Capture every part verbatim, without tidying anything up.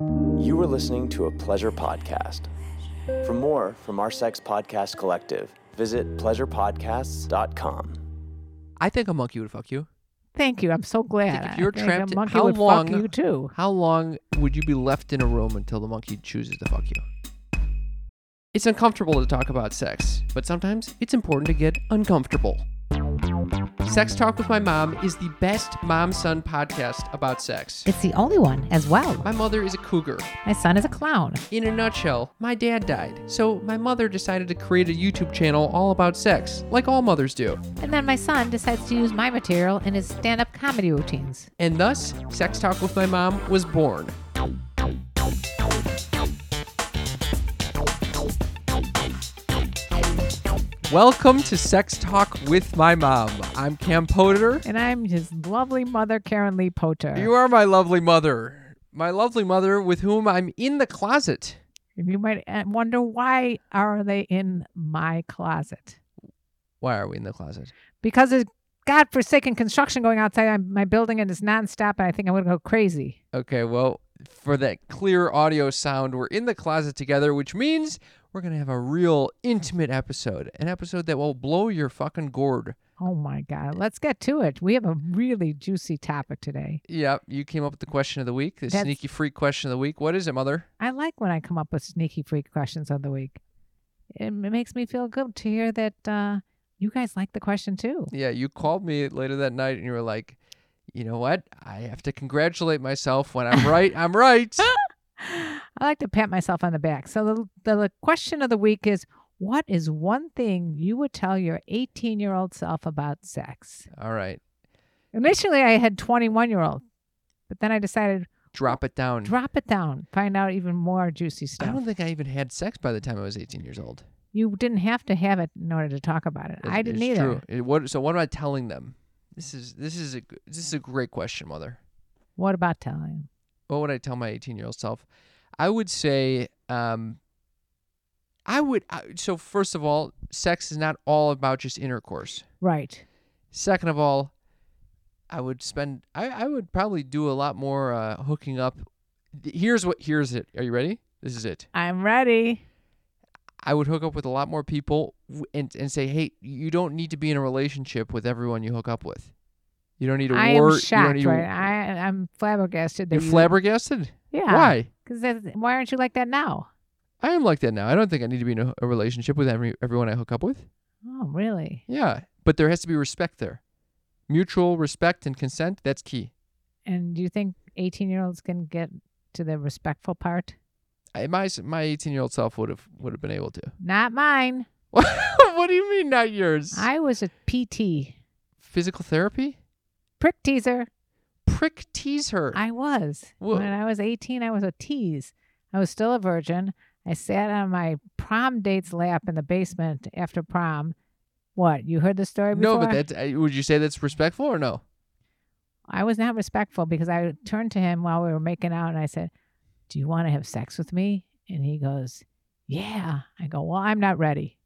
You were listening to a Pleasure Podcast. For more from our Sex Podcast Collective, visit pleasure podcasts dot com. I think a monkey would fuck you. Thank you. I'm so glad. Think if you're I think trapped, a monkey how would long? fuck you too. How long would you be left in a room until the monkey chooses to fuck you? It's uncomfortable to talk about sex, but sometimes it's important to get uncomfortable. Sex Talk with My Mom is the best mom-son podcast about sex. It's the only one as well. My mother is a cougar. My son is a clown. In a nutshell, my dad died, so my mother decided to create a YouTube channel all about sex, like all mothers do. And then my son decides to use my material in his stand-up comedy routines. And thus, Sex Talk with My Mom was born. Welcome to Sex Talk with My Mom. I'm Cam Potter. And I'm his lovely mother, Karen Lee Potter. You are my lovely mother. My lovely mother with whom I'm in the closet. And you might wonder, why are they in my closet? Why are we in the closet? Because there's godforsaken construction going outside my building, and it's nonstop, and I think I'm going to go crazy. Okay, well, for that clear audio sound, we're in the closet together, which means we're going to have a real intimate episode, an episode that will blow your fucking gourd. Oh, my God. Let's get to it. We have a really juicy topic today. Yep, you came up with the question of the week, the That's- sneaky freak question of the week. What is it, Mother? I like when I come up with sneaky freak questions of the week. It, it makes me feel good to hear that uh, you guys like the question, too. Yeah, you called me later that night, and you were like, you know what? I have to congratulate myself. When I'm right, I'm right. I like to pat myself on the back. So the, the the question of the week is, what is one thing you would tell your eighteen-year-old self about sex? All right. Initially, I had twenty-one-year-old, but then I decided, Drop it down. drop it down, find out even more juicy I stuff. don't think I even had sex by the time I was eighteen years old. You didn't have to have it in order to talk about it. I It's- didn't it's either. True. It, what, so what am I telling them? This is this is a g- this is a great question, Mother. What about telling him? What would I tell my eighteen-year-old self? I would say, um, I would. I, so first of all, sex is not all about just intercourse. Right. Second of all, I would spend. I, I would probably do a lot more uh, hooking up. Here's what. Here's it. Are you ready? This is it. I'm ready. I would hook up with a lot more people w- and and say, hey, you don't need to be in a relationship with everyone you hook up with. You don't need to I war. am you don't shocked, need to- right? I, I'm flabbergasted. That You're you, flabbergasted? Yeah. Why? Because why aren't you like that now? I am like that now. I don't think I need to be in a, a relationship with every everyone I hook up with. Oh, really? Yeah, but there has to be respect there. Mutual respect and consent, that's key. And do you think eighteen-year-olds can get to the respectful part? I, my my eighteen-year-old self would have would have been able to. Not mine. What do you mean not yours? I was a P T. Physical therapy? Prick teaser. Prick tease her. I was. Whoa. When I was eighteen, I was a tease. I was still a virgin. I sat on my prom date's lap in the basement after prom. What? You heard the story before? no, but that's, uh, would you say that's respectful or no? I was not respectful because I turned to him while we were making out and I said, do you want to have sex with me? And he goes, yeah. I go, well, I'm not ready.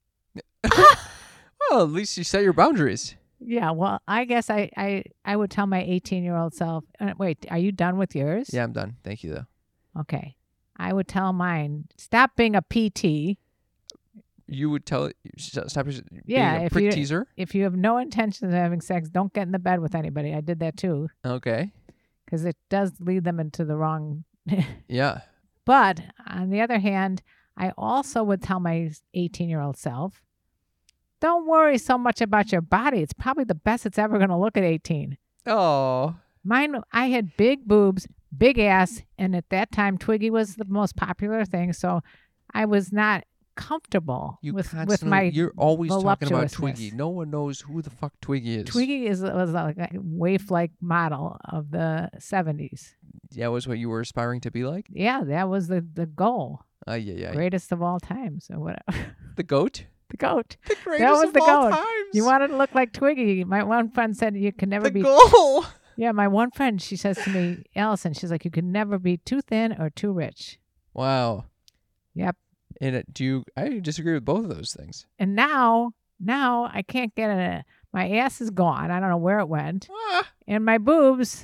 Well, at least you set your boundaries. Yeah, well, I guess I, I, I would tell my eighteen-year-old self, uh, wait, are you done with yours? Yeah, I'm done. Thank you, though. Okay. I would tell mine, stop being a P T. You would tell it, stop being Yeah, a if prick you- teaser? If you have no intention of having sex, don't get in the bed with anybody. I did that too Okay. because it does lead them into the wrong. Yeah. But on the other hand, I also would tell my eighteen-year-old self, don't worry so much about your body. It's probably the best it's ever going to look at eighteen. Oh. Mine, I had big boobs, big ass, and at that time, Twiggy was the most popular thing. So I was not comfortable You with, with constantly, my you're always talking about voluptuousness. Twiggy. No one knows who the fuck Twiggy is. Twiggy is was like a waif-like model of the seventies. That was what you were aspiring to be like? Yeah, that was the, the goal. Uh, yeah, yeah. Greatest of all time. So whatever. The goat? The goat. The greatest That was of the all goat. times. You wanted to look like Twiggy. My one friend said you can never the be. goal. Yeah, my one friend, she says to me, Allison, she's like, you can never be too thin or too rich. Wow. Yep. And it, do you? I disagree with both of those things. And now, now I can't get a. My ass is gone. I don't know where it went. Ah, And my boobs,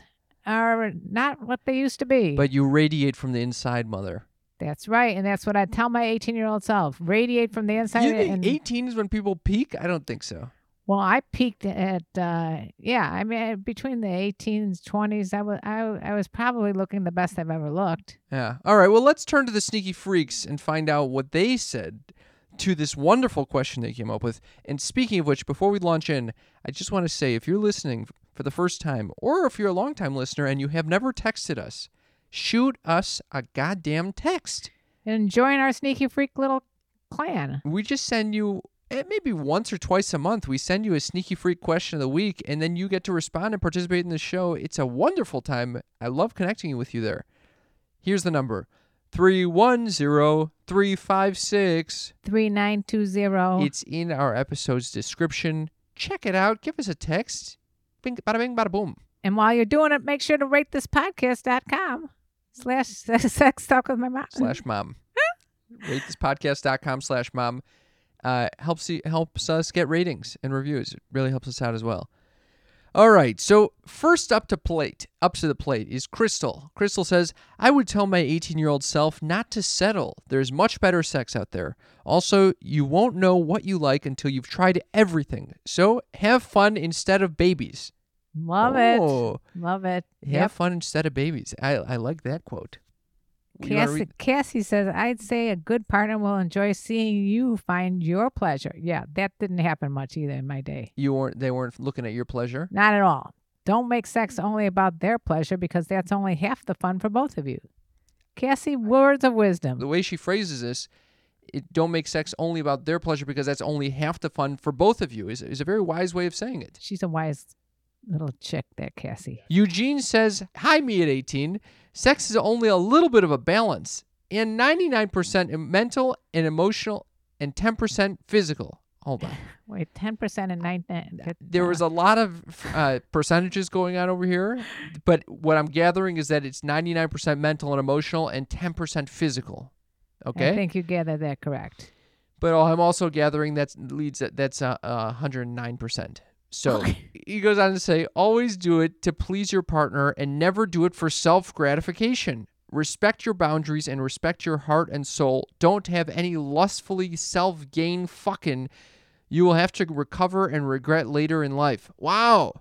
are not what they used to be. But you radiate from the inside, mother. That's right. And that's what I tell my eighteen-year-old self. Radiate from the inside. You think and, eighteen is when people peak? I don't think so. Well, I peaked at, uh, yeah, I mean, between the eighteens, twenties, I was, I, I was probably looking the best I've ever looked. Yeah. All right. Well, let's turn to the sneaky freaks and find out what they said to this wonderful question they came up with. And speaking of which, before we launch in, I just want to say, if you're listening for the first time, or if you're a longtime listener and you have never texted us, shoot us a goddamn text. And join our sneaky freak little clan. We just send you, eh, maybe once or twice a month, we send you a sneaky freak question of the week, and then you get to respond and participate in the show. It's a wonderful time. I love connecting with you there. Here's the number. three one zero, three five six. three nine two zero. It's in our episode's description. Check it out. Give us a text. Bing, bada bing, bada boom. And while you're doing it, make sure to rate this podcast.com slash sex talk with my mom. Slash mom. rate this podcast.com slash mom. Uh, helps, you, helps us get ratings and reviews. It really helps us out as well. All right, so first up to plate, up to the plate is Crystal. Crystal says, I would tell my eighteen-year-old self not to settle. There's much better sex out there. Also, you won't know what you like until you've tried everything. So have fun instead of babies. Love Oh. it. Love it. Have Yep. fun instead of babies. I, I like that quote. You wanna Cassie, read- Cassie says, I'd say a good partner will enjoy seeing you find your pleasure. Yeah, that didn't happen much either in my day. You weren't. They weren't looking at your pleasure. Not at all. Don't make sex only about their pleasure because that's only half the fun for both of you. Cassie, words of wisdom. The way she phrases this, it don't make sex only about their pleasure because that's only half the fun for both of you. Is is a very wise way of saying it. She's a wise little chick, that Cassie. Eugene says, "Hi, me at eighteen. Sex is only a little bit of a balance, and ninety-nine percent mental and emotional, and ten percent physical." Hold on. Wait, ten percent and nineteen. There was a lot of uh, percentages going on over here, but what I'm gathering is that it's ninety-nine percent mental and emotional and ten percent physical. Okay? I think you gathered that correct. But I'm also gathering that's leads that's uh, uh, one hundred nine percent. So he goes on to say, always do it to please your partner and never do it for self-gratification. Respect your boundaries and respect your heart and soul. Don't have any lustfully self-gain fucking you will have to recover and regret later in life. Wow.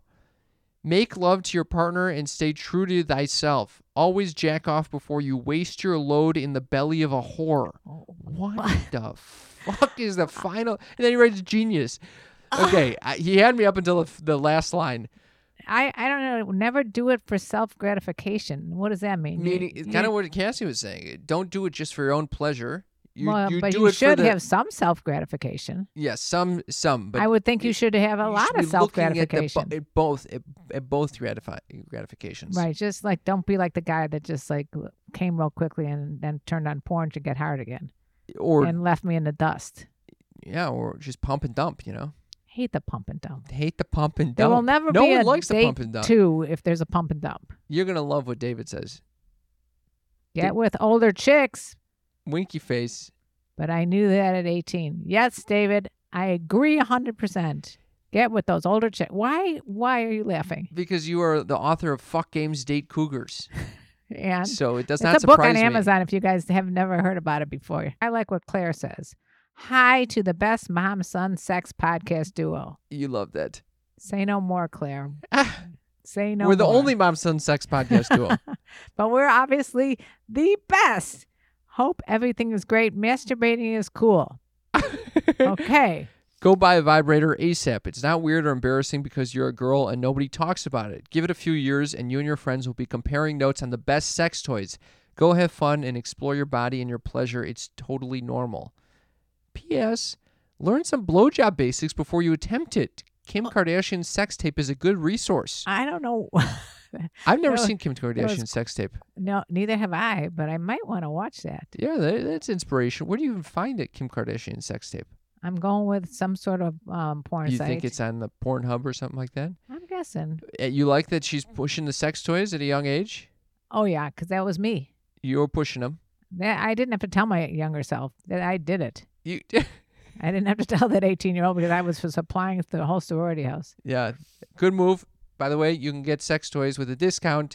Make love to your partner and stay true to thyself. Always jack off before you waste your load in the belly of a whore. What the fuck is the final? And then he writes genius. Okay, I, he had me up until the, the last line. I, I don't know. Never do it for self gratification. What does that mean? Meaning, You- kind of you- what Cassie was saying. Don't do it just for your own pleasure. You, well, you but do you it should for the, have some self gratification. Yes, some, some. But I would think you should have a you lot should of be self looking at the gratification. bo- At, both, at, at both gratify, gratifications. Right. Just like, don't be like the guy that just like came real quickly and then turned on porn to get hard again Or and left me in the dust. yeah, or just pump and dump. You know, Hate the pump and dump. hate the pump and dump. There will never no be one a likes the date pump and dump. two if there's a pump and dump. You're gonna love what David says. Get Did- with older chicks, Winky face. but I knew that at eighteen. Yes, David, I agree one hundred percent. Get with those older chicks. Why? Why are you laughing? Because you are the author of Fuck Games Date Cougars. And So it does it's not a book surprise on me. Amazon if you guys have never heard about it before. I like what Claire says. Hi to the best mom-son sex podcast duo. You love that. Say no more, Claire. Say no We're the more. only mom son sex podcast duo. But we're obviously the best. Hope everything is great. Masturbating is cool. Okay. Go buy a vibrator ASAP. It's not weird or embarrassing because you're a girl and nobody talks about it. Give it a few years and you and your friends will be comparing notes on the best sex toys. Go have fun and explore your body and your pleasure. It's totally normal. P S. Learn some blowjob basics before you attempt it. Kim Kardashian's sex tape is a good resource. I don't know. I've never That was- seen Kim was- Kardashian's sex tape. No, neither have I, but I might want to watch that. Yeah, that, that's inspiration. Where do you even find it, Kim Kardashian sex tape? I'm going with some sort of um, porn You site. think it's on the Pornhub or something like that? I'm guessing. Uh, You like that she's pushing the sex toys at a young age? Oh, yeah, because that was me. You're pushing them. That, I didn't have to tell my younger self that I did it. You, I didn't have to tell that eighteen-year-old because I was for supplying the whole sorority house. yeah, good move. By the way, you can get sex toys with a discount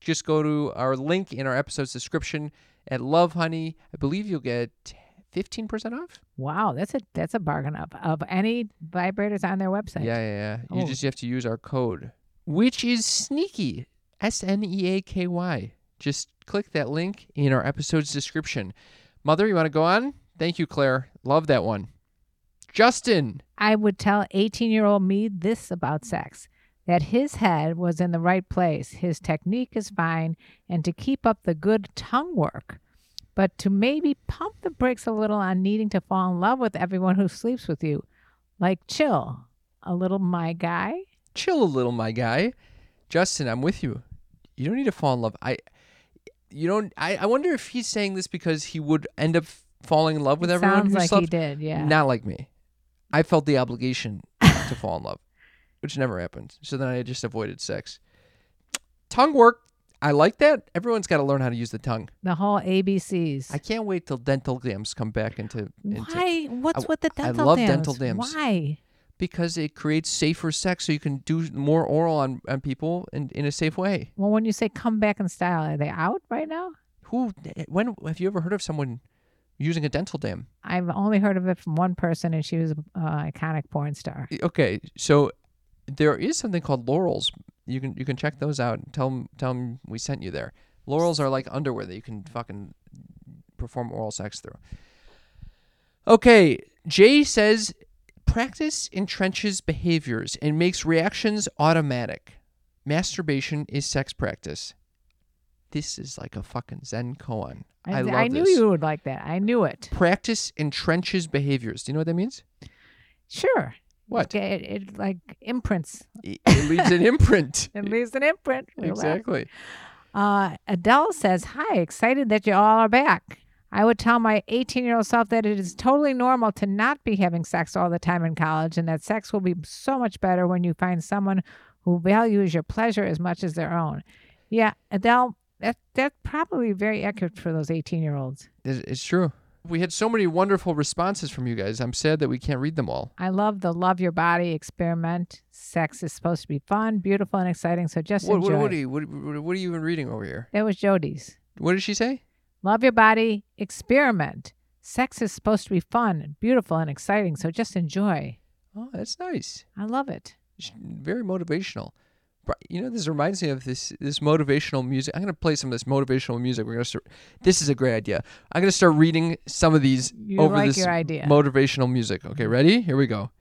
Just go to our link in our episode's description at Love Honey. I believe you'll get fifteen percent off. Wow, that's a that's a bargain of of any vibrators on their website. Yeah, yeah, yeah. You Oh. just have to use our code, which is sneaky. S N E A K Y. Just click that link in our episode's description. Mother, you want to go on? Thank you, Claire. Love that one. Justin. I would tell eighteen-year-old me this about sex, that his head was in the right place, his technique is fine, and to keep up the good tongue work, but to maybe pump the brakes a little on needing to fall in love with everyone who sleeps with you. Like, chill. A little, my guy. Chill a little, my guy. Justin, I'm with you. You don't need to fall in love. I, you don't. I, I wonder if he's saying this because he would end up falling in love with It everyone sounds who like slept. he did, yeah. Not like me. I felt the obligation to fall in love, which never happened. So then I just avoided sex. Tongue work. I like that. Everyone's got to learn how to use the tongue. The whole A B Cs. I can't wait till dental dams come back into. into Why? What's I- with the I dental love dams? dental dams. Why? Because it creates safer sex, so you can do more oral on, on people in, in a safe way. Well, when you say come back in style, are they out right now? Who? When have you ever heard of someone using a dental dam? I've only heard of it from one person, and she was an uh, iconic porn star. Okay, so there is something called Laurels. You can you can check those out. And tell them tell them we sent you there. Laurels are like underwear that you can fucking perform oral sex through. Okay, Jay says practice entrenches behaviors and makes reactions automatic. Masturbation is sex practice. This is like a fucking Zen koan. I, I, love I knew this. you would like that. I knew it. Practice entrenches behaviors. Do you know what that means? Sure. What? It, it, it like imprints. It it leaves an imprint. It leaves an imprint. We'll laugh. Exactly. Uh, Adele says, hi, excited that you all are back. I would tell my eighteen-year-old self that it is totally normal to not be having sex all the time in college, and that sex will be so much better when you find someone who values your pleasure as much as their own. Yeah, Adele, that that's probably very accurate for those eighteen-year-olds. It- It's true. We had so many wonderful responses from you guys. I'm sad that we can't read them all. I love the love your body experiment. Sex is supposed to be fun, beautiful, and exciting, so just What, enjoy. what, what, are you, what, what what are you even reading over here? That was Jody's. What did she say? Love your body, experiment. Sex is supposed to be fun, beautiful, and exciting, so just enjoy. Oh, that's nice. I love it. It's very motivational. Bri- You know, this reminds me of this this motivational music. I'm going to play some of this motivational music. We're going to start. This is a great idea. I'm going to start reading some of these You over like this your idea. motivational music. Okay, ready? Here we go.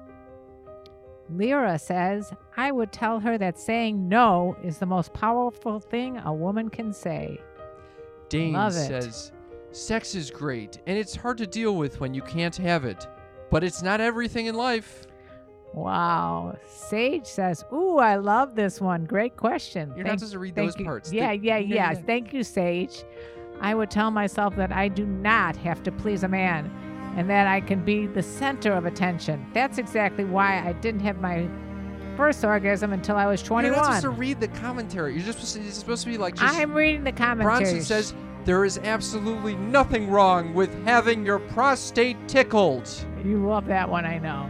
Lyra says, I would tell her that saying no is the most powerful thing a woman can say. Dane Love it. says, sex is great, and it's hard to deal with when you can't have it. But it's not everything in life. Wow. Sage says, ooh, I love this one. Great question. You're not Thank- supposed to read thank those you. parts. Yeah, The- yeah, no, yeah. no. Thank you, Sage. I would tell myself that I do not have to please a man and that I can be the center of attention. That's exactly why I didn't have my first orgasm until I was You're twenty-one. not supposed to read the commentary. You're just supposed to, it's supposed to be like just... I'm reading the commentary. Bronson says, there is absolutely nothing wrong with having your prostate tickled. You love that one, I know.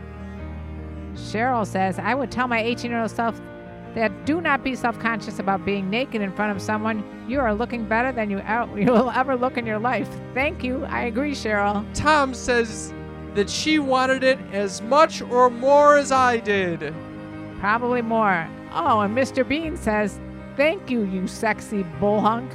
Cheryl says, I would tell my eighteen-year-old self that do not be self-conscious about being naked in front of someone. You are looking better than you, out, you will ever look in your life. Thank you. I agree, Cheryl. Tom says that she wanted it as much or more as I did. Probably more. Oh, and Mister Bean says, thank you, you sexy bullhunk.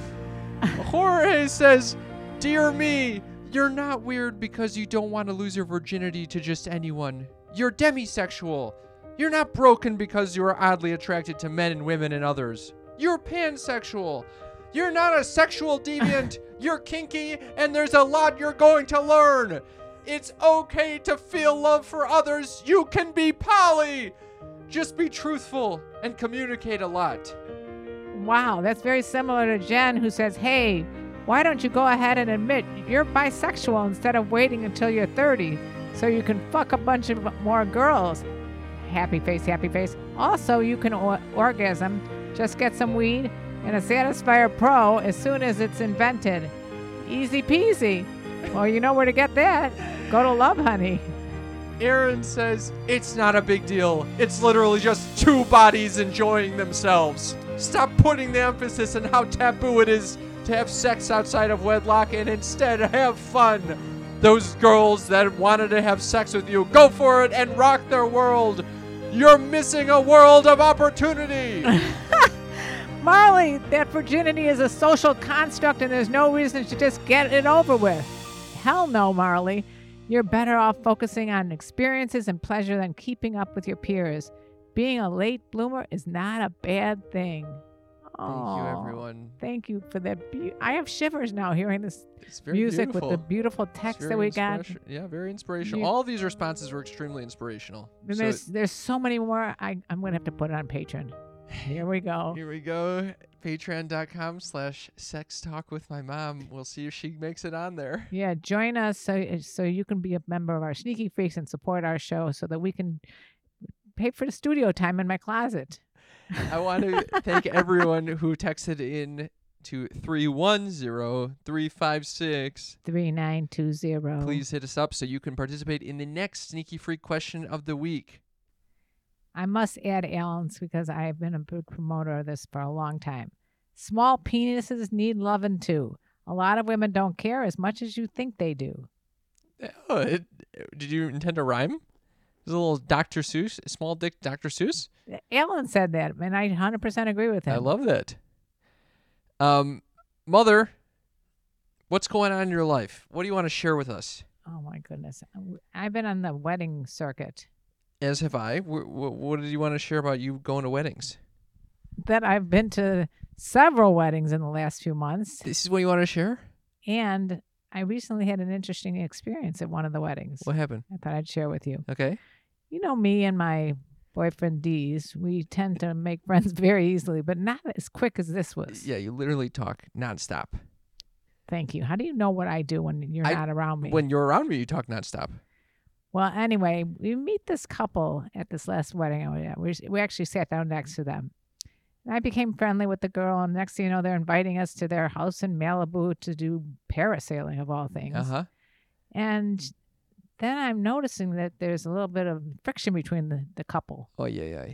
Jorge says, dear me, you're not weird because you don't want to lose your virginity to just anyone. You're demisexual. You're not broken because you are oddly attracted to men and women and others. You're pansexual. You're not a sexual deviant. You're kinky, and there's a lot you're going to learn. It's okay to feel love for others. You can be poly. Just be truthful and communicate a lot. Wow, that's very similar to Jen, who says, hey, why don't you go ahead and admit you're bisexual instead of waiting until you're thirty so you can fuck a bunch of more girls? Happy face, happy face. Also, you can or- orgasm. Just get some weed and a Satisfier Pro as soon as it's invented. Easy peasy. Well, you know where to get that. Go to Love Honey. Aaron says, it's not a big deal. It's literally just two bodies enjoying themselves. Stop putting the emphasis on how taboo it is to have sex outside of wedlock and instead have fun. Those girls that wanted to have sex with you, go for it and rock their world. You're missing a world of opportunity. Marley, that virginity is a social construct and there's no reason to just get it over with. Hell no, Marley. You're better off focusing on experiences and pleasure than keeping up with your peers. Being a late bloomer is not a bad thing. Thank you, everyone. Thank you for that. Be- I have shivers now hearing this It's very music beautiful. with the beautiful It's text very that we got. inspiration- Yeah, very inspirational. You- All of these responses were extremely inspirational. And So there's there's so many more. I, I'm going to have to put it on Patreon. Here we go. here we go. Patreon.com slash sex talk with my mom. We'll see if she makes it on there. Yeah, join us so so you can be a member of our Sneaky Freaks and support our show so that we can pay for the studio time in my closet. I want to thank everyone who texted in to three one zero, three five six. three nine two zero. Please hit us up so you can participate in the next Sneaky Freak question of the week. I must add Alan's because I've been a big promoter of this for a long time. Small penises need loving too. A lot of women don't care as much as you think they do. Oh, it, did you intend to rhyme? There's a little Doctor Seuss, small dick Doctor Seuss. Alan said that, and I one hundred percent agree with him. I love that. Um, Mother, what's going on in your life? What do you want to share with us? Oh, my goodness. I've been on the wedding circuit. As have I. W- w- what did you want to share about you going to weddings? That I've been to several weddings in the last few months. This is what you want to share? And I recently had an interesting experience at one of the weddings. What happened? I thought I'd share with you. Okay. You know me and my boyfriend Dees, we tend to make friends very easily, but not as quick as this was. Yeah, you literally talk nonstop. Thank you. How do you know what I do when you're I- not around me? When you're around me, you talk nonstop. Well, anyway, we meet this couple at this last wedding I was at. We, we actually sat down next to them. And I became friendly with the girl, and next thing you know, they're inviting us to their house in Malibu to do parasailing, of all things. Uh-huh. And then I'm noticing that there's a little bit of friction between the, the couple. Oh, yeah, yeah.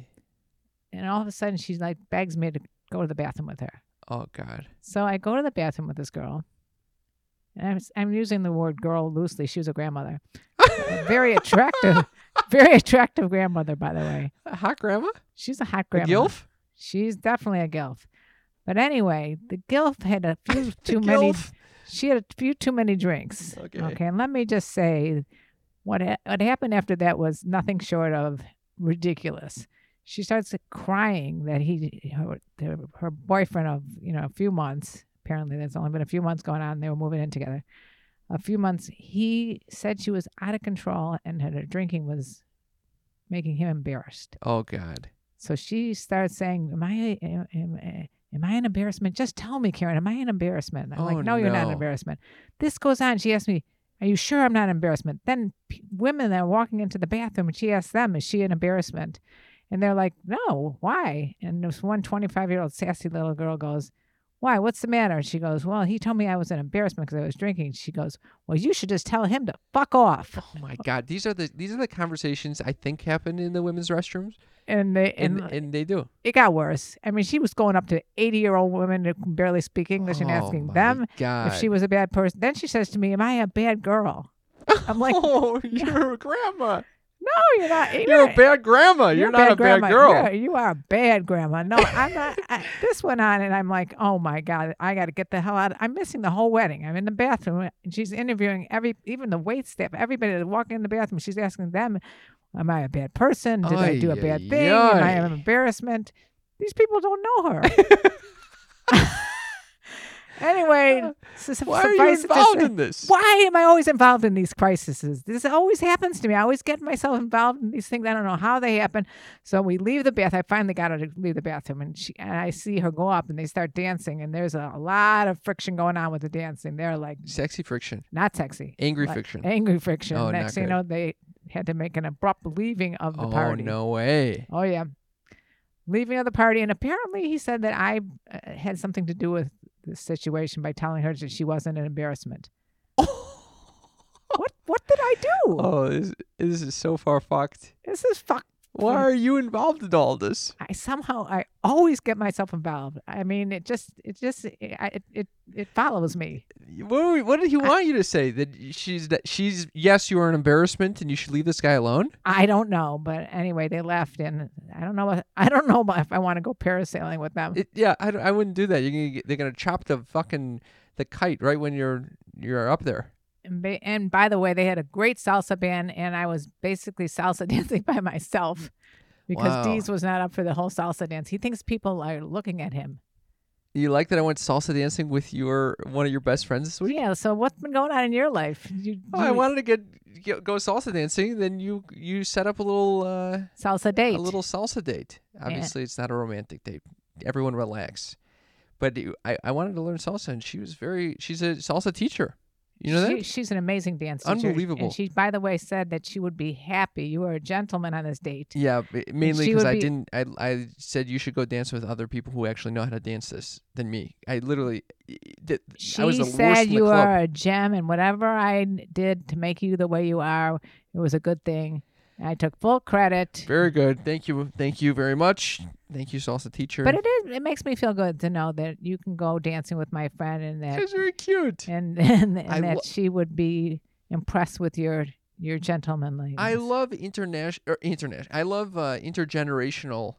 And all of a sudden, she's like, begs me to go to the bathroom with her. Oh, God. So I go to the bathroom with this girl. And I'm, I'm using the word girl loosely. She was a grandmother. A very attractive, very attractive grandmother, by the way. A hot grandma? She's a hot A grandma. gilf? She's definitely a gilf. But anyway, the gilf had a few too many. Gilf? She had a few too many drinks. Okay. Okay. And let me just say, what ha- what happened after that was nothing short of ridiculous. She starts crying that he, her, her, her boyfriend of you know a few months. Apparently, there's only been a few months going on. They were moving in together. A few months. He said she was out of control and that her drinking was making him embarrassed. Oh, God. So she starts saying, am I am, am, am I an embarrassment? Just tell me, Karen, am I an embarrassment? I'm Oh, like, no, you're not an no. embarrassment. This goes on. She asked me, are you sure I'm not an embarrassment? Then p- women are walking into the bathroom and she asks them, is she an embarrassment? And they're like, no, why? And this one twenty-five-year-old sassy little girl goes, why? What's the matter? And she goes, well, he told me I was an embarrassment because I was drinking. She goes, well, you should just tell him to fuck off. Oh, my God. These are the these are the conversations I think happen in the women's restrooms. And they And, and, and they do. it got worse. I mean, she was going up to eighty-year-old women who can barely speak English and Oh, asking my them God. if she was a bad person. Then she says to me, am I a bad girl? I'm like, oh, you're a grandma. no, you're not. You're, You're a bad grandma. You're, you're not a grandma. bad girl. You're- you are a bad grandma. No, I'm not. I, this went on, and I'm like, oh, my God, I got to get the hell out. I'm missing the whole wedding. I'm in the bathroom, and she's interviewing every, even the wait staff, everybody that's walking in the bathroom. She's asking them, am I a bad person? Did I do a Ay, bad ay, thing? Am I ay. an embarrassment? These people don't know her. Anyway, su- su- Why are you suffice it to involved say- in this? Why am I always involved in these crises? This always happens to me. I always get myself involved in these things. I don't know how they happen. So we leave the bath. I finally got her to leave the bathroom, and she and I see her go up, and they start dancing, and there's a lot of friction going on with the dancing. They're like Sexy friction. not sexy, Angry like, friction. angry friction. Oh, Next not thing you good. know, they had to make an abrupt leaving of the oh, party. no way. Oh yeah, leaving of the party, and apparently he said that I uh, had something to do with the situation by telling her that she wasn't an embarrassment. What what did I do? Oh, this, this is so far fucked. This is fuck Why are you involved in all this? I somehow I always get myself involved. I mean, it just it just it it, it follows me. What, what did he want you to say? That she's that she's yes, you are an embarrassment, and you should leave this guy alone. I don't know, but anyway, they left, and I don't know. What, I don't know if I want to go parasailing with them. It, yeah, I, I wouldn't do that. You're gonna get, they're gonna chop the fucking the kite right when you're you're up there. And, ba- and by the way, they had a great salsa band, and I was basically salsa dancing by myself because Wow. Deez was not up for the whole salsa dance. He thinks people are looking at him. You like that I went salsa dancing with your one of your best friends this week? Yeah. So what's been going on in your life? You, Oh, I you- wanted to get, get go salsa dancing. Then you you set up a little uh, salsa date. a little salsa date. Obviously, it's not a romantic date. Everyone relax. But you- I I wanted to learn salsa, and she was very. She's a salsa teacher. You know She- that? she's an amazing dance teacher. Unbelievable. And she, by the way, said that she would be happy. You were a gentleman on this date. Yeah, b- mainly she because would I be- didn't. I I said you should go dance with other people who actually know how to dance this than me. I literally. Did, She I was the worst said in the you club. are a gem, and whatever I n- did to make you the way you are, it was a good thing. I took full credit. Very good. Thank you. Thank you very much. Thank you, salsa teacher. But it is. It makes me feel good to know that you can go dancing with my friend, and that It's very cute. and and, and I that lo- she would be impressed with your your gentlemanliness. I love international or internet. I love uh, intergenerational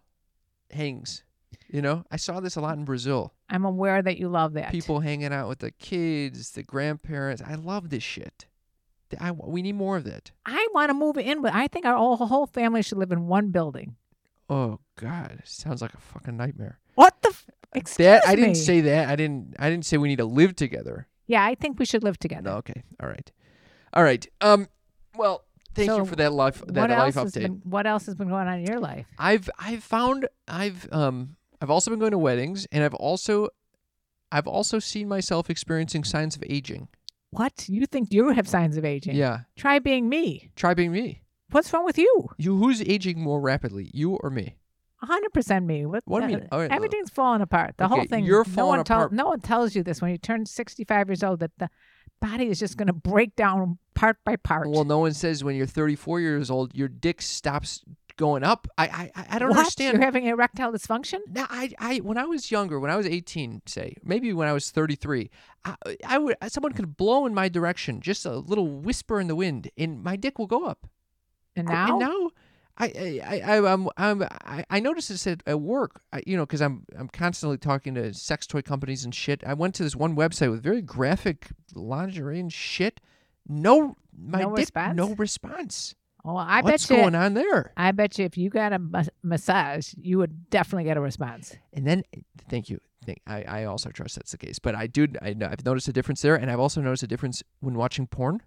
hangs. You know, I saw this a lot in Brazil. I'm aware that you love that. People hanging out with the kids, the grandparents. I love this shit. Th- I, we need more of that. I want to move in, but I think our whole, whole family should live in one building. Oh God, sounds like a fucking nightmare. What the? F- excuse That I didn't me. say that. I didn't. I didn't say we need to live together. Yeah, I think we should live together. No, okay. All right. All right. Um. Well, thank So you for that life. That what life else has update. been What else has been going on in your life? I've I've found I've um I've also been going to weddings, and I've also I've also seen myself experiencing signs of aging. What? You think you have signs of aging? Yeah. Try being me. Try being me. What's wrong with you? You who's aging more rapidly, you or me? one hundred percent me. What, What do you uh, mean? All right, everything's falling apart. The whole Okay, thing. you're no falling one tell- apart. No one tells you this when you turn sixty-five years old that the body is just going to break down part by part. Well, no one says when you're thirty-four years old, your dick stops going up. I I I- I don't what? understand. You're having erectile dysfunction? Now, I, I, when I was younger, when I was eighteen, say, maybe when I was thirty-three, I, I would, someone could blow in my direction, just a little whisper in the wind, and my dick will go up. And I- now? And now, I, I, I, I'm, I'm, I, I noticed this at, at work. I, you know, because I'm, I'm constantly talking to sex toy companies and shit. I went to this one website with very graphic lingerie and shit. No, my No dick, response? no response. Oh, I What's bet you. going on there? I bet you if you got a mas- massage, you would definitely get a response. And then, thank you. Thank, I, I also trust that's the case. But I do, I, know- I've noticed a difference there. And I've also noticed a difference when watching porn.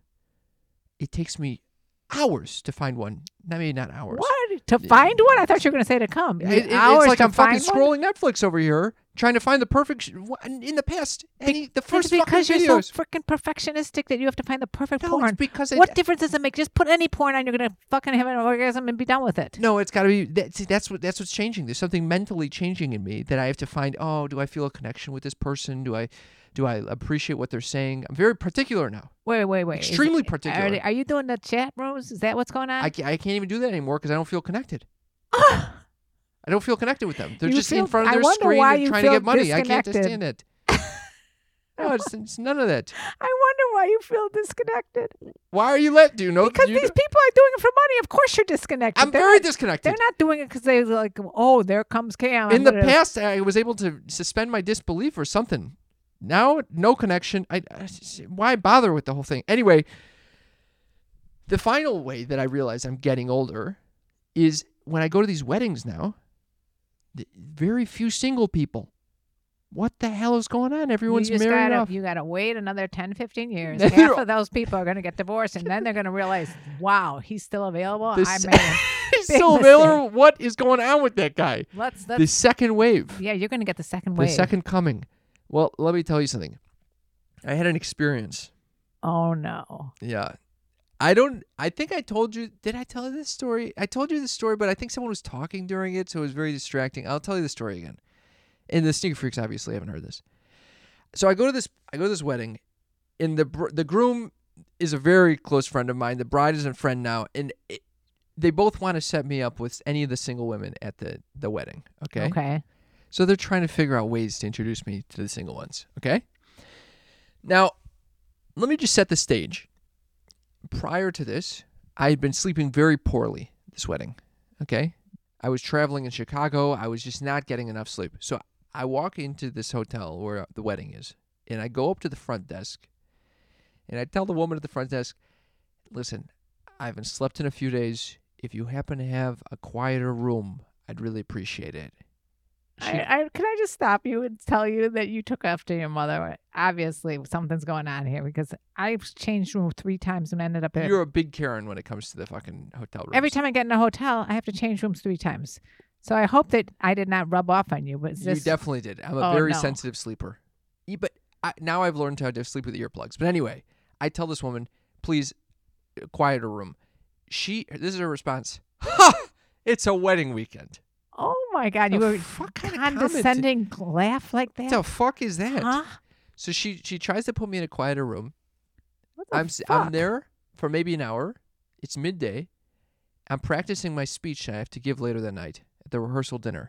It takes me hours to find one. Not maybe not hours. What? To find one? I thought you were going to say to come. You It- had it- hours it's like to I'm fucking find one? scrolling Netflix over here, trying to find the perfect. Sh- wha- in the past, any the It's first because fucking you're videos. so freaking perfectionistic that you have to find the perfect no, porn. it's because I, What difference does it make? Just put any porn on. You're gonna fucking have an orgasm and be done with it. No, it's got to be. That, see, that's what that's what's changing. There's something mentally changing in me that I have to find. Oh, do I feel a connection with this person? Do I, do I appreciate what they're saying? I'm very particular now. Wait, wait, wait. Is Extremely it- particular. Are, they- are you doing the chat rooms? Is that what's going on? I, ca- I can't even do that anymore because I don't feel connected. I don't feel connected with them. They're You just feel- in front of I their wonder screen why and you trying to feel get money. I can't disconnected. understand it. No, it's, it's none of that. I wonder why you feel disconnected. Why are you let? Do you know? Because you these know- people are doing it for money. Of course you're disconnected. I'm They're very not- disconnected. They're not doing it because they like, oh, there comes Cam. In I'm the gonna- past, I was able to suspend my disbelief or something. Now, no connection. I, I why bother with the whole thing? Anyway, the final way that I realize I'm getting older is when I go to these weddings now. th- Very few single people. What the hell is going on? Everyone's you just married gotta, off. You got to wait another ten, fifteen years. They're Half all- of those people are going to get divorced, and then they're going to realize, wow, he's still available. The I s- made him. He's big still mistake. available. What is going on with that guy? Let's, The let's second wave. yeah, you're going to get the second The wave. second coming. Well, let me tell you something. I had an experience. Oh, no. Yeah. I don't, I think I told you, did I tell you this story? I told you this story, but I think someone was talking during it, so it was very distracting. I'll tell you the story again. And the Sneaker Freaks obviously haven't heard this. So I go to this, I go to this wedding, and the br- the groom is a very close friend of mine. The bride is a friend now, and it, they both want to set me up with any of the single women at the, the wedding. Okay. Okay. So they're trying to figure out ways to introduce me to the single ones. Okay. Now, let me just set the stage. Prior to this, I had been sleeping very poorly this wedding. Okay. I was traveling in Chicago. I was just not getting enough sleep. So I walk into this hotel where the wedding is, and I go up to the front desk, and I tell the woman at the front desk, listen, I haven't slept in a few days. If you happen to have a quieter room, I'd really appreciate it. She, I, I, can I just stop you and tell you that you took after your mother? Obviously, something's going on here because I've changed room three times and ended up in. You're a big Karen when it comes to the fucking hotel room. Every time I get in a hotel, I have to change rooms three times. So I hope that I did not rub off on you. But is you this... definitely did. I'm a oh, very no. sensitive sleeper. Yeah, but I, now I've learned how to sleep with earplugs. But anyway, I tell this woman, please, quieter room. She, this is her response. Ha! It's a wedding weekend. Oh my God! The You were fuck kind of condescending laugh like that. What the fuck is that? Huh? So she she tries to put me in a quieter room. What the I'm s- fuck? I'm there for maybe an hour. It's midday. I'm practicing my speech I have to give later that night at the rehearsal dinner.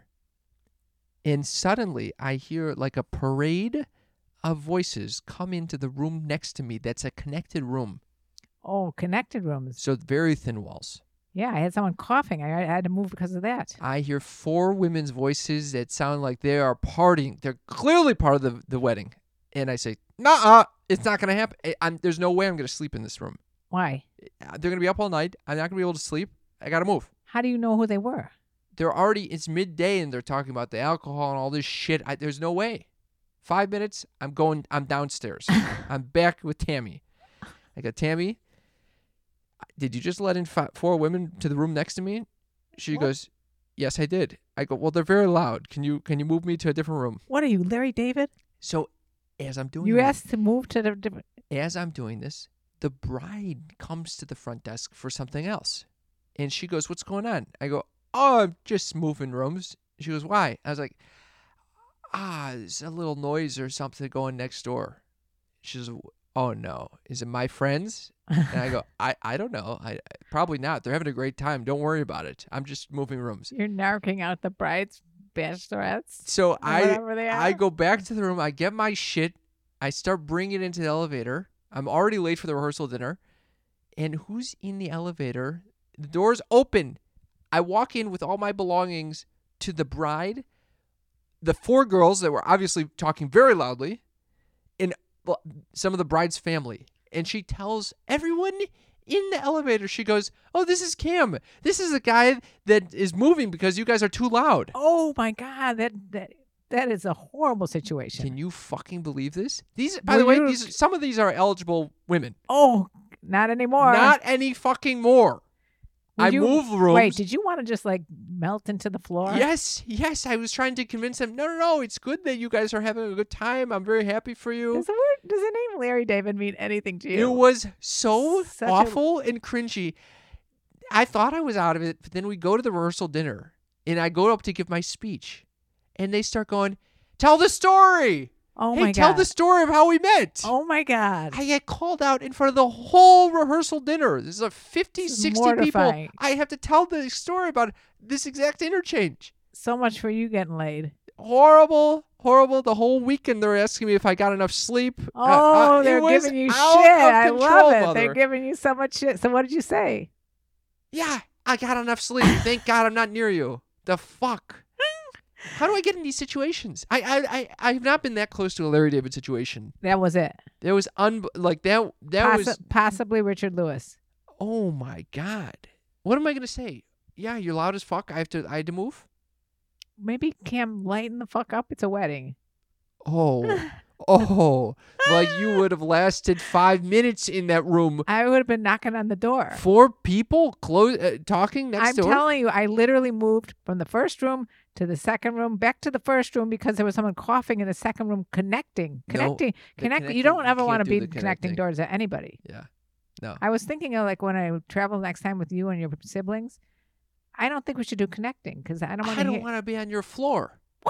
And suddenly I hear like a parade of voices come into the room next to me. That's a connected room. Oh, connected rooms. So very thin walls. Yeah, I had someone coughing. I, I had to move because of that. I hear four women's voices that sound like they are partying. They're clearly part of the, the wedding. And I say, nah, it's not going to happen. I, I'm, there's no way I'm going to sleep in this room. Why? They're going to be up all night. I'm not going to be able to sleep. I got to move. How do you know who they were? They're already, it's midday and they're talking about the alcohol and all this shit. I, there's no way. Five minutes, I'm going, I'm downstairs. I'm back with Tammy. I got Tammy. Did you just let in five, four women to the room next to me? She What? goes, yes, I did. I go, well, they're very loud. Can you can you move me to a different room? What are you, Larry David? So as I'm doing You this, asked to move to the different. as I'm doing this, the bride comes to the front desk for something else. And she goes, what's going on? I go, oh, I'm just moving rooms. She goes, why? I was like, ah, there's a little noise or something going next door. She says, oh, no. Is it my friends? And I go, I, I don't know. I Probably not. They're having a great time. Don't worry about it. I'm just moving rooms. You're narking out the brides, bachelorettes. So I whatever they I are. go back to the room. I get my shit. I start bringing it into the elevator. I'm already late for the rehearsal dinner. And who's in the elevator? The door's open. I walk in with all my belongings to the bride, the four girls that were obviously talking very loudly, and some of the bride's family. And she tells everyone in the elevator, she goes, oh, this is Cam. This is the guy that is moving because you guys are too loud. Oh my God, that that that is a horrible situation. Can you fucking believe this? These, by Were the way, you- these some of these are eligible women. Oh, not anymore. Not any fucking more. Would I you- move rooms. Wait, did you want to just like melt into the floor? Yes, yes. I was trying to convince them. No, no, no. It's good that you guys are having a good time. I'm very happy for you. Does the word, does the name Larry David mean anything to you? It was so Such a- awful and cringy. I thought I was out of it, but then we go to the rehearsal dinner, and I go up to give my speech, and they start going, "Tell the story." Oh hey, my tell God. the story of how we met. Oh my God. I get called out in front of the whole rehearsal dinner. This is a fifty, This is sixty mortifying. people. I have to tell the story about this exact interchange. So much for you getting laid. Horrible, horrible. The whole weekend they're asking me if I got enough sleep. Uh, Oh, uh, it they're was giving you shit. out of I control, love it. Mother. They're giving you so much shit. So what did you say? Yeah, I got enough sleep. Thank God I'm not near you. The fuck? How do I get in these situations? I I I I have not been that close to a Larry David situation. That was it. There was un like that that Possi- was possibly Richard Lewis. oh my God. What am I gonna say? Yeah, you're loud as fuck. I have to I had to move. Maybe Cam, lighten the fuck up. It's a wedding. Oh, oh, like you would have lasted five minutes in that room. I would have been knocking on the door. Four people close uh, talking next I'm door. telling you, I literally moved from the first room to the second room, back to the first room because there was someone coughing in the second room, connecting, No, connecting, the connecting. connecting- You don't you ever want to can't do be the connecting connecting. doors at anybody. Yeah, no. I was thinking of like when I travel next time with you and your siblings. I don't think we should do connecting because I don't want I to don't hear. want to be on your floor. What?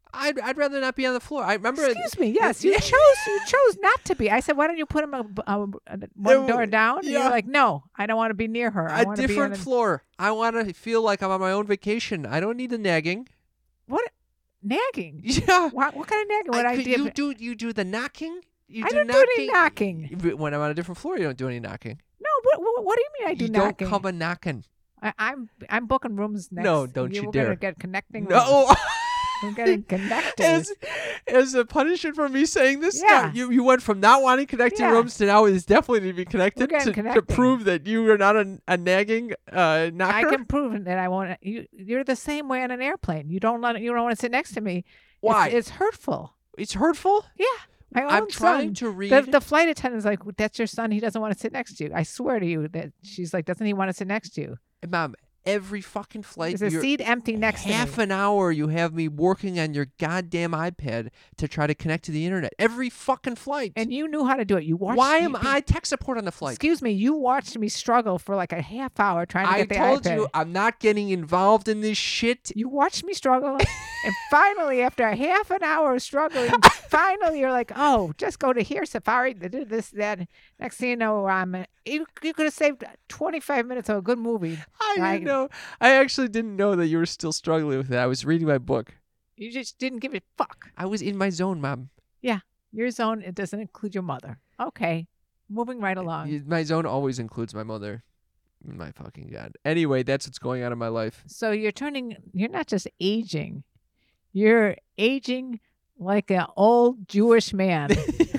I'd I'd rather not be on the floor. I remember. Excuse me. Yes, you chose you chose not to be. I said, why don't you put him a, a, a, one No, door down? And yeah. you're like, no, I don't want to be near her. I a want to be different on a, floor. I want to feel like I'm on my own vacation. I don't need the nagging. what nagging? Yeah. What, what kind of nagging? What I, I, could- did? you do you do the knocking? You I do don't do any knocking. When I'm on a different floor, you don't do any knocking. No. What, what, what do you mean? I do you knocking. don't come a knocking. I, I'm I'm booking rooms next. No, don't you We're dare. gonna get connecting. No. rooms. We're getting connected. as, as a punishment for me saying this, Yeah. you you went from not wanting connecting Yeah. rooms to now it's definitely need to be connected We're getting to, to connecting. prove that you are not a, a nagging uh, knocker. I can prove that I won't. You you're the same way on an airplane. You don't let you don't want to sit next to me. Why? It's, it's hurtful. It's hurtful. Yeah. My own I'm trying son. to read. The, the flight attendant's like, that's your son. He doesn't want to sit next to you. I swear to you that she's like, doesn't he want to sit next to you? Mom, every fucking flight. There's a you're- seat empty next to me. half an hour you have me working on your goddamn iPad to try to connect to the internet. Every fucking flight. And you knew how to do it. You watched. Why you- am I tech support on the flight? Excuse me. You watched me struggle for like a half hour trying to I get the told iPad. you I'm not getting involved in this shit. You watched me struggle, and finally, after a half an hour of struggling, finally you're like, "Oh, just go to here, Safari, to do this, that." Next thing you know, um, you you could have saved twenty-five minutes of a good movie. I didn't I- know. I actually didn't know that you were still struggling with that. I was reading my book. You just didn't give a fuck. I was in my zone, Mom. Your zone, it doesn't include your mother. Okay, moving right along. Y- My zone always includes my mother. My fucking God. Anyway, that's what's going on in my life. So you're turning. You're not just aging. You're aging like an old Jewish man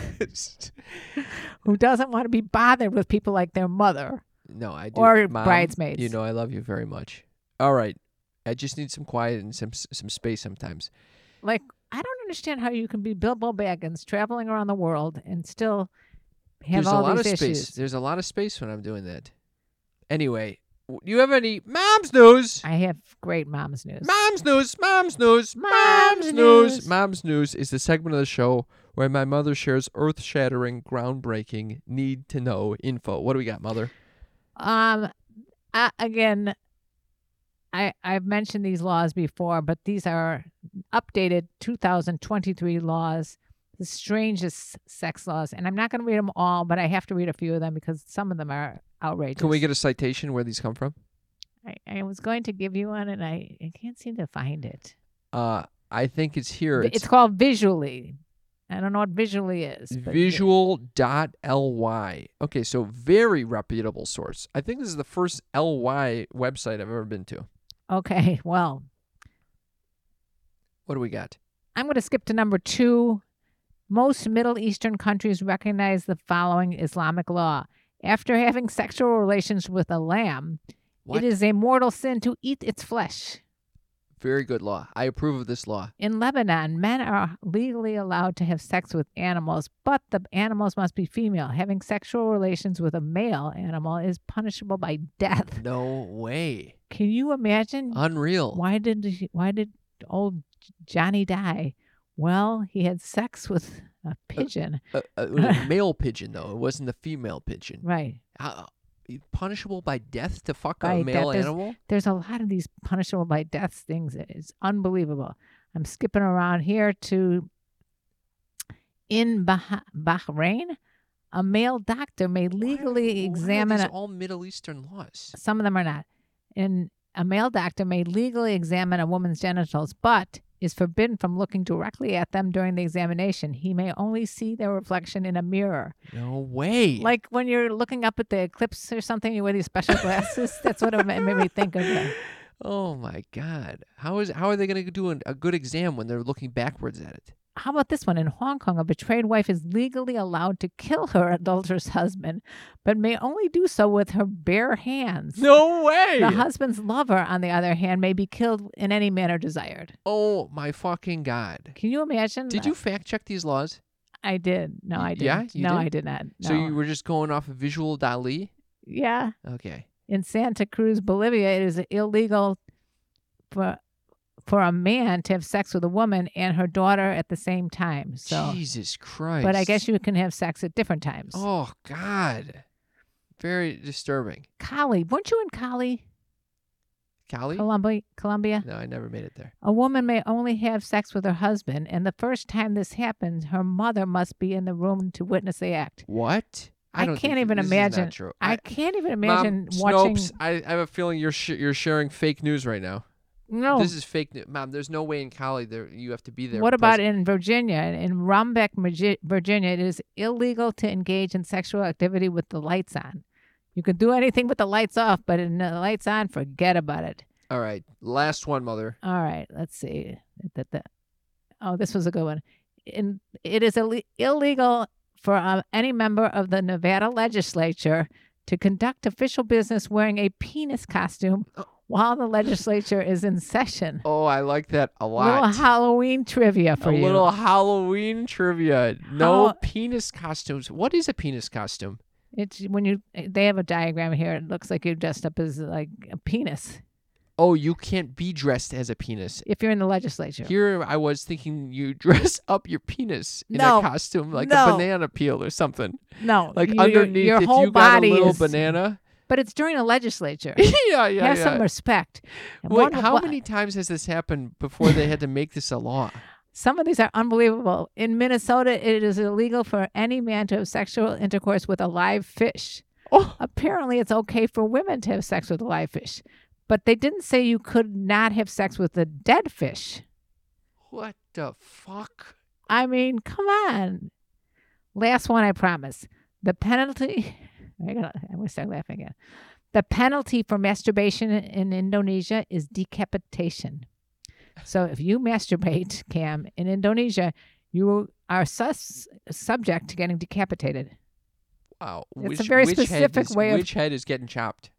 who doesn't want to be bothered with people like their mother. No, I do. Or Mom, bridesmaids. You know, I love you very much. All right. I just need some quiet and some some space sometimes. Like, I don't understand how you can be Bilbo Baggins traveling around the world and still have There's all a lot these of space. issues. There's a lot of space when I'm doing that. Anyway, w- you have any mom's news? I have great mom's news. Mom's news, mom's news, Mom's mom's news. news. Mom's news is the segment of the show where my mother shares earth-shattering, groundbreaking, need-to-know info. What do we got, Mother? Um, I, again, I I've mentioned these laws before, but these are updated two thousand twenty-three laws, the strangest sex laws, and I'm not going to read them all, but I have to read a few of them because some of them are outrageous. Can we get a citation where these come from? I, I was going to give you one, and I, I can't seem to find it. Uh, I think it's here. It's, called Visually. I don't know what Visually is. but- visual dot L Y. Okay, so very reputable source. I think this is the first L Y website I've ever been to. Okay, well, What do we got? I'm going to skip to number two. Most Middle Eastern countries recognize the following Islamic law. After having sexual relations with a lamb, What? it is a mortal sin to eat its flesh. Very good law. I approve of this law. In Lebanon, men are legally allowed to have sex with animals, but the animals must be female. Having sexual relations with a male animal is punishable by death. No way. Can you imagine? Unreal. Why did he, why did old Johnny die? Well, he had sex with a pigeon. Uh, uh, it was a male pigeon, though. It wasn't a female pigeon. Right. Uh, punishable by death to fuck By a death. male There's- animal? There's a lot of these punishable by death things. It's unbelievable. I'm skipping around here to in bah- Bahrain, a male doctor may legally Why are examine these a, all Middle Eastern laws. some of them are not. And a male doctor may legally examine a woman's genitals, but is forbidden from looking directly at them during the examination. He may only see their reflection in a mirror. No way. Like when you're looking up at the eclipse or something, you wear these special glasses. That's what it ma- made me think of. That. Oh my God! How is how are they going to do an, a good exam when they're looking backwards at it? How about this one? In Hong Kong, a betrayed wife is legally allowed to kill her adulterous husband, but may only do so with her bare hands. No way! The husband's lover, on the other hand, may be killed in any manner desired. Oh my fucking God! Can you imagine? Did you fact check these laws? I did. No, I didn't. Yeah, you no, did? I did not. No. So you were just going off of Visual Dali? Yeah. Okay. In Santa Cruz, Bolivia, it is illegal for for a man to have sex with a woman and her daughter at the same time. So, Jesus Christ! but I guess you can have sex at different times. Oh God! Very disturbing. Cali, weren't you in Cali? Cali? Columbia, Columbia. No, I never made it there. A woman may only have sex with her husband, and the first time this happens, her mother must be in the room to witness the act. What? I, don't can't think even this is imagine. not true. I, I- can't even imagine Mom, watching. Snopes, I, I have a feeling you're sh- you're sharing fake news right now. No. This is fake news. Mom, there's no way in Cali there you have to be there. What about pres- in Virginia? In Rumbeck, Virgi- Virginia, it is illegal to engage in sexual activity with the lights on. You can do anything with the lights off, but in the lights on, forget about it. All right. Last one, Mother. All right, let's see. Da- da- da. Oh, this was a good one. In, it is Ill- illegal for uh, any member of the Nevada legislature to conduct official business wearing a penis costume while the legislature is in session. Oh, I like that a A lot. little Halloween trivia for a you. little Halloween trivia. No How- penis costumes. What is a penis costume? It's when you. They have a diagram here. It looks like you're dressed up as like a penis Oh, you can't be dressed as a penis. if you're in the legislature. Here I was thinking you dress up your penis in No. a costume like No. a banana peel or something. no, Like you- your- underneath, your if whole you got a body little is, banana. But it's during a legislature. yeah, yeah, Have yeah. some respect. And Wait, one- how one- many times has this happened before they had to make this a law? Some of these are unbelievable. In Minnesota, it is illegal for any man to have sexual intercourse with a live fish. Oh, Apparently, it's okay for women to have sex with a live fish. But they didn't say you could not have sex with a dead fish. what the fuck? I mean, come on. Last one, I promise. The penalty. I'm gonna, I'm gonna start laughing again. The penalty for masturbation in Indonesia is decapitation. So if you masturbate, Cam, in Indonesia, you are sus- subject to getting decapitated. Wow. It's which, a very which head specific is- way of- Which head is getting chopped?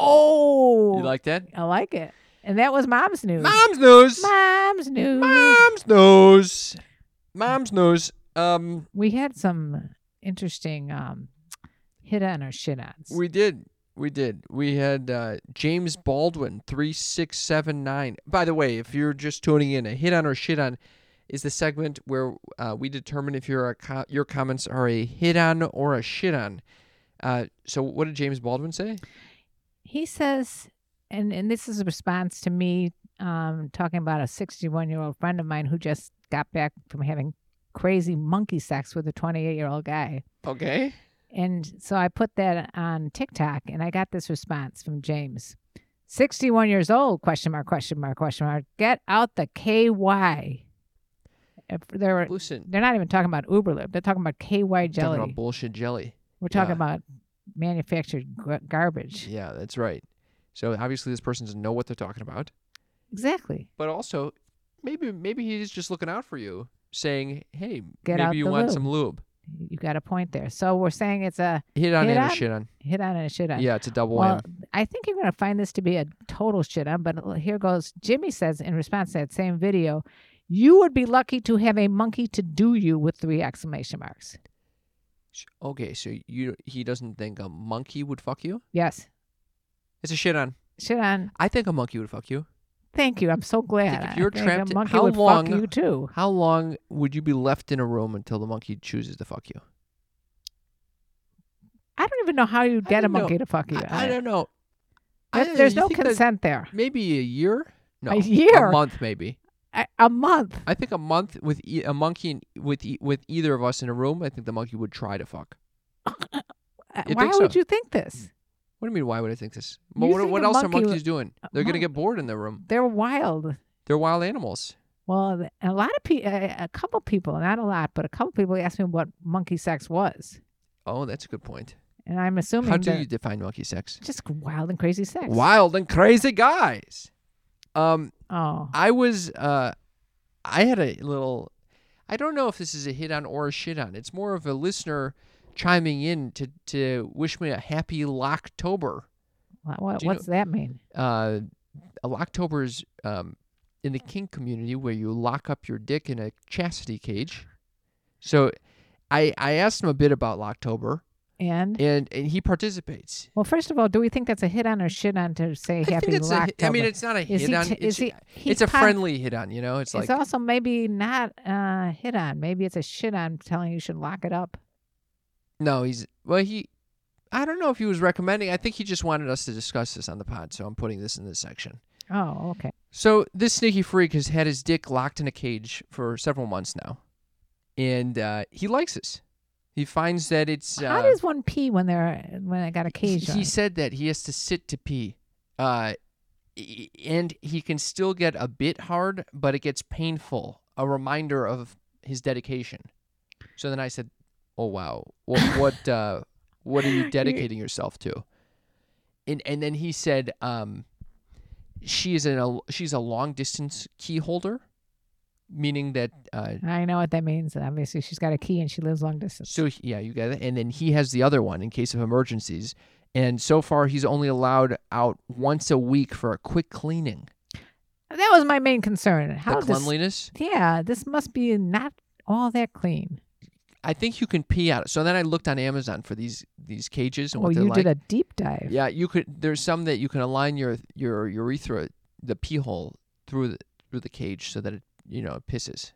Oh, You like that? I like it. And that was Mom's news. Mom's news. Mom's news. Mom's news. Mom's news. Um, We had some interesting um, hit on or shit ons. we did. We did. We had uh, James Baldwin, three six seven nine. By the way, if you're just tuning in, a hit on or shit on is the segment where uh, we determine if your co- your comments are a hit on or a shit on. Uh, so what did James Baldwin say? He says, and, and this is a response to me um, talking about a sixty-one-year-old friend of mine who just got back from having crazy monkey sex with a twenty-eight-year-old guy. Okay. And so I put that on TikTok, and I got this response from James. sixty-one years old, question mark, question mark, question mark. Get out the K Y. If they're, Listen, they're not even talking about Uberlib. They're talking about K Y talking jelly. about bullshit jelly. We're talking yeah. about manufactured g- garbage. Yeah, that's right. So obviously this person doesn't know what they're talking about. Exactly. But also, maybe maybe he's just looking out for you, saying, "Hey, Get maybe out you the want lube." some lube." You got a point there. So we're saying it's a Hit on Hit and a on? shit on. hit on and a shit on. Yeah, it's a double Well, whammy. I think you're going to find this to be a total shit on, but here goes. Jimmy says in response to that same video, you would be lucky to have a monkey to do you with three exclamation marks. Okay, so you he doesn't think a monkey would fuck you? Yes. It's a shit on. Shit on. I think a monkey would fuck you. Thank you. I'm so glad. Think if you're I think trapped- a monkey how would long- fuck you too. How long would you be left in a room until the monkey chooses to fuck you? I don't even know how you I get a don't know. monkey to fuck you. I, I don't know. There- I- There's you no think that consent there. Maybe a year? No, A year? A month, maybe. A, a month. I think a month with e- a monkey in, with e- with either of us in a room. I think the monkey would try to fuck. Uh, You Why think would so? you think this? What do you mean? Why would I think this? You Well, what think what a else are monkey monkeys would- doing? a They're gonna mon- get bored in their room. They're wild. They're wild animals. Well, th- a lot of people, a couple people, not a lot, but a couple people asked me what monkey sex was, Oh, that's a good point. and I'm assuming How do that you define monkey sex? just wild and crazy sex. Wild and crazy guys. Um, Oh, I was uh, I had a little. I don't know if this is a hit on or a shit on. It's more of a listener chiming in to to wish me a happy Locktober. what, what, do you what's that mean? Uh, a Locktober is um, in the kink community where you lock up your dick in a chastity cage. So, I I asked him a bit about Locktober, And and and he participates. well, first of all, do we think that's a hit on or shit on to say I happy think it's a, hit- I mean, Locktober? it's not a Is hit he on. t- it's is he- he's it's a po- friendly hit on. You know, it's It's like also maybe not uh, hit on. Maybe it's a shit on telling you should lock it up. no, he's well he. I don't know if he was recommending. I think he just wanted us to discuss this on the pod, so I'm putting this in this section. Oh, okay. So this sneaky freak has had his dick locked in a cage for several months now, and uh, he likes this. He finds that it's. Uh, How does one pee when they're when they got a cage he, on? he said that he has to sit to pee, uh, e- and he can still get a bit hard, but it gets painful. A reminder of his dedication. So then I said, "Oh wow, what what uh, what are you dedicating yourself to?" And and then he said, um, "She is a she's a long distance key holder." Meaning that uh, I know what that means. Obviously, she's got a key and she lives long distance. so he- yeah, you got it. And then he has the other one in case of emergencies. And so far, he's only allowed out once a week for a quick cleaning. That was my main concern. How the this, cleanliness. Yeah, this must be not all that clean. I think you can pee out. So then I looked on Amazon for these these cages and Well, what they're you like. did a deep dive. Yeah, you could. There's some that you can align your your urethra, the pee hole through the through the cage so that it you know it pisses.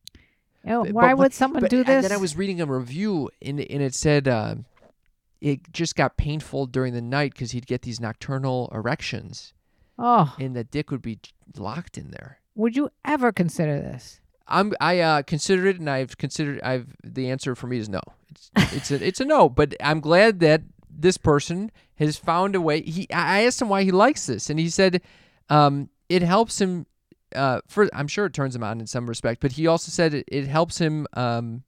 Oh, But- why but- would someone but, do and this? then I was reading a review and and it said uh, it just got painful during the night because he'd get these nocturnal erections Oh, and the dick would be locked in there. would you ever consider this? I'm I uh, considered it and I've considered I've the answer for me is no. It's it's a it's a no. But I'm glad that this person has found a way. He I asked him why he likes this and he said um, it helps him. Uh, for I'm sure it turns him on in some respect, but he also said it, it helps him um,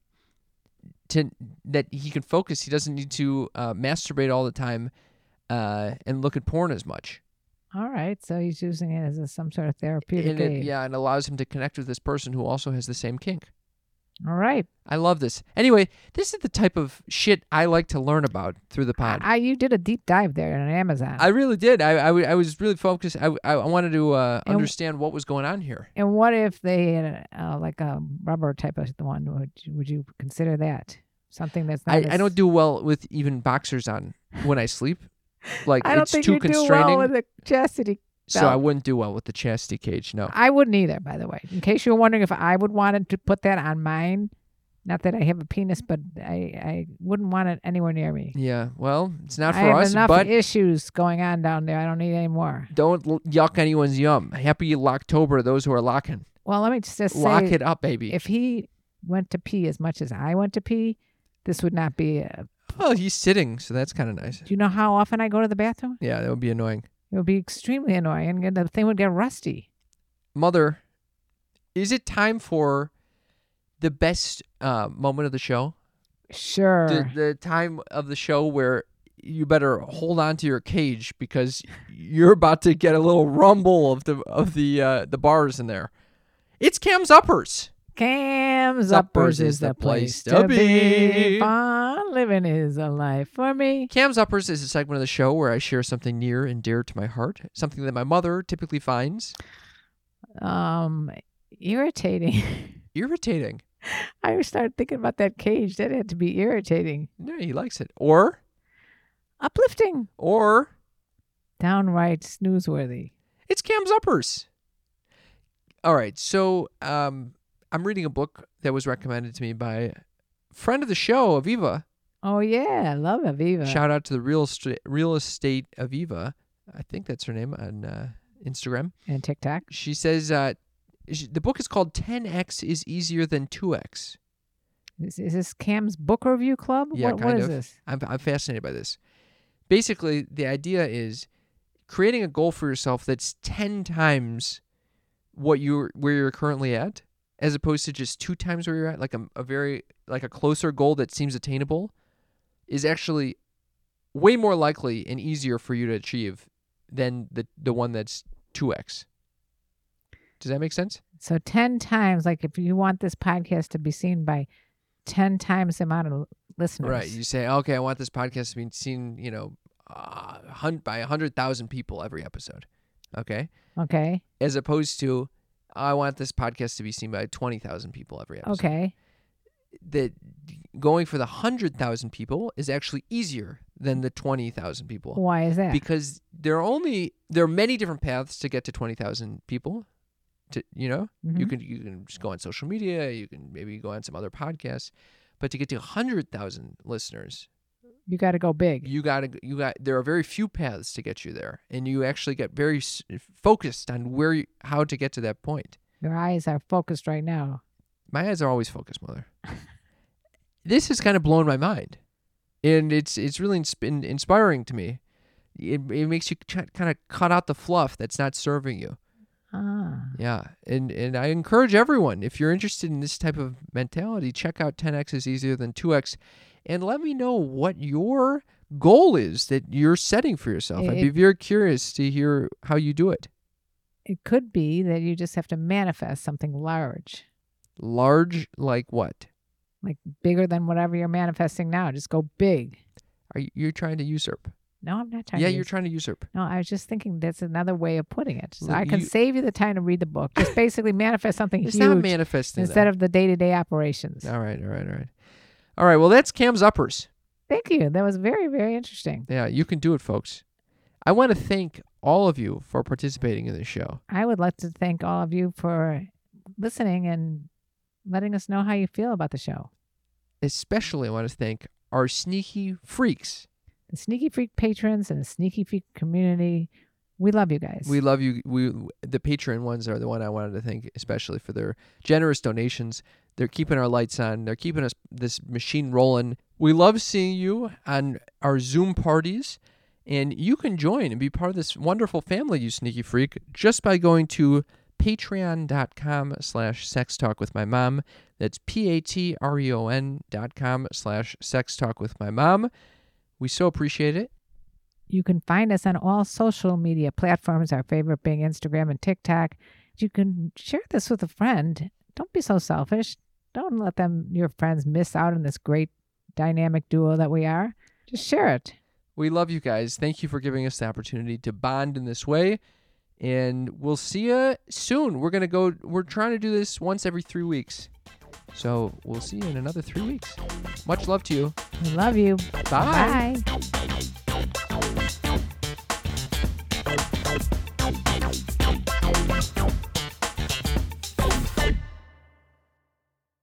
to that he can focus. He doesn't need to uh, masturbate all the time uh, and look at porn as much. All right, so he's using it as a, some sort of therapeutic And it, aid. yeah, and allows him to connect with this person who also has the same kink. All right. I love this. Anyway, this is the type of shit I like to learn about through the pod. I, you did a deep dive there on Amazon. I really did. I, I, w- I was really focused. I, I I wanted to uh, And- understand what was going on here. and what if they had uh, like a rubber type of one? Would you, would you consider that something that's not? I, as, I don't do well with even boxers on when I sleep. Like, I don't it's think too you do constraining. well with a chastity. so belt. I wouldn't do well with the chastity cage. No. I wouldn't either, by the way. In case you were wondering if I would want to put that on mine, not that I have a penis, but I, I wouldn't want it anywhere near me. Yeah. Well, it's not I for have us, enough but issues going on down there. I don't need any more. don't l- yuck anyone's yum. Happy Locktober to those who are locking. Well, let me just say, Lock it up, baby. if he went to pee as much as I went to pee, this would not be. A, Well, he's sitting, so that's kind of nice. do you know how often I go to the bathroom? Yeah, that would be annoying. It would be extremely annoying, and the thing would get rusty. Mother, is it time for the best uh, moment of the show? Sure. The, the time of the show where you better hold on to your cage because you're about to get a little rumble of the of the uh, the bars in there. It's Cam's Uppers. Cam's Uppers Uppers is the place to to be. be. Fun living is a life for me. Cam's Uppers is a segment of the show where I share something near and dear to my heart, something that my mother typically finds Um, irritating. irritating. I started thinking about that cage. That had to be irritating. No, he likes it. Or, Uplifting. or Downright snoozeworthy. it's Cam's Uppers. All right, so um, I'm reading a book that was recommended to me by a friend of the show, Aviva. Oh yeah, I love Aviva. Shout out to the real estate, real estate Aviva. I think that's her name on uh, Instagram. and TikTok. She says uh, she, the book is called ten X is Easier Than two X. Is, is this Cam's book review club? Yeah, what, kind what is of. this? I'm, I'm fascinated by this. Basically, the idea is creating a goal for yourself that's ten times what you're where you're currently at, as opposed to just two times where you're at. Like a, a very like a closer goal that seems attainable is actually way more likely and easier for you to achieve than the the one that's two X. Does that make sense? So ten times, like if you want this podcast to be seen by ten times the amount of listeners. Right. You say, okay, I want this podcast to be seen, you know, uh, hun- by one hundred thousand people every episode. Okay. Okay. As opposed to, I want this podcast to be seen by twenty thousand people every episode. Okay. That going for the one hundred thousand people is actually easier than the twenty thousand people. Why is that? Because there are only, there are many different paths to get to twenty thousand people. To, you know, you Mhm. can you can just go on social media, you can maybe go on some other podcasts, but to get to one hundred thousand listeners, You got to go big. You got to you got there are very few paths to get you there, and you actually get very s- focused on where you, how to get to that point. Your eyes are focused right now. My eyes are always focused, Mother. This has kind of blown my mind, and it's it's really ins- in- inspiring to me. It it makes you ch- kind of cut out the fluff that's not serving you. Ah. Yeah, and and I encourage everyone, if you're interested in this type of mentality, check out ten X is easier than two X, and let me know what your goal is that you're setting for yourself. I'd be It- very curious to hear how you do it. It could be that you just have to manifest something large, Large, like what? like bigger than whatever you're manifesting now. Just go big. Are you you're trying to usurp? No, I'm not trying Yeah, to. you're use- trying to usurp. No, I was just thinking that's another way of putting it. So Well, I can you- save you the time to read the book. Just basically manifest something It's huge not manifesting instead that. of the day-to-day operations. All right, all right, all right. All right, well, that's Cam's Uppers. Thank you. That was very, very interesting. Yeah, you can do it, folks. I want to thank all of you for participating in this show. I would like to thank all of you for listening and letting us know how you feel about the show. Especially, I want to thank our sneaky freaks. The Sneaky Freak patrons and the Sneaky Freak community. We love you guys. We love you. We the Patreon ones are the one I wanted to thank, especially for their generous donations. They're keeping our lights on. They're keeping us this machine rolling. We love seeing you on our Zoom parties, and you can join and be part of this wonderful family, you sneaky freak, just by going to patreon.com slash sex talk with my mom. That's P-A-T-R-E-O-N dot com slash sex talk with my mom. We so appreciate it. You can find us on all social media platforms, our favorite being Instagram and TikTok. You can share this with a friend. Don't be so selfish. Don't let them, your friends, miss out on this great dynamic duo that we are. Just share it. We love you guys. Thank you for giving us the opportunity to bond in this way. And we'll see you soon. We're going to go, we're trying to do this once every three weeks. So we'll see you in another three weeks. Much love to you. We love you. Bye. Bye.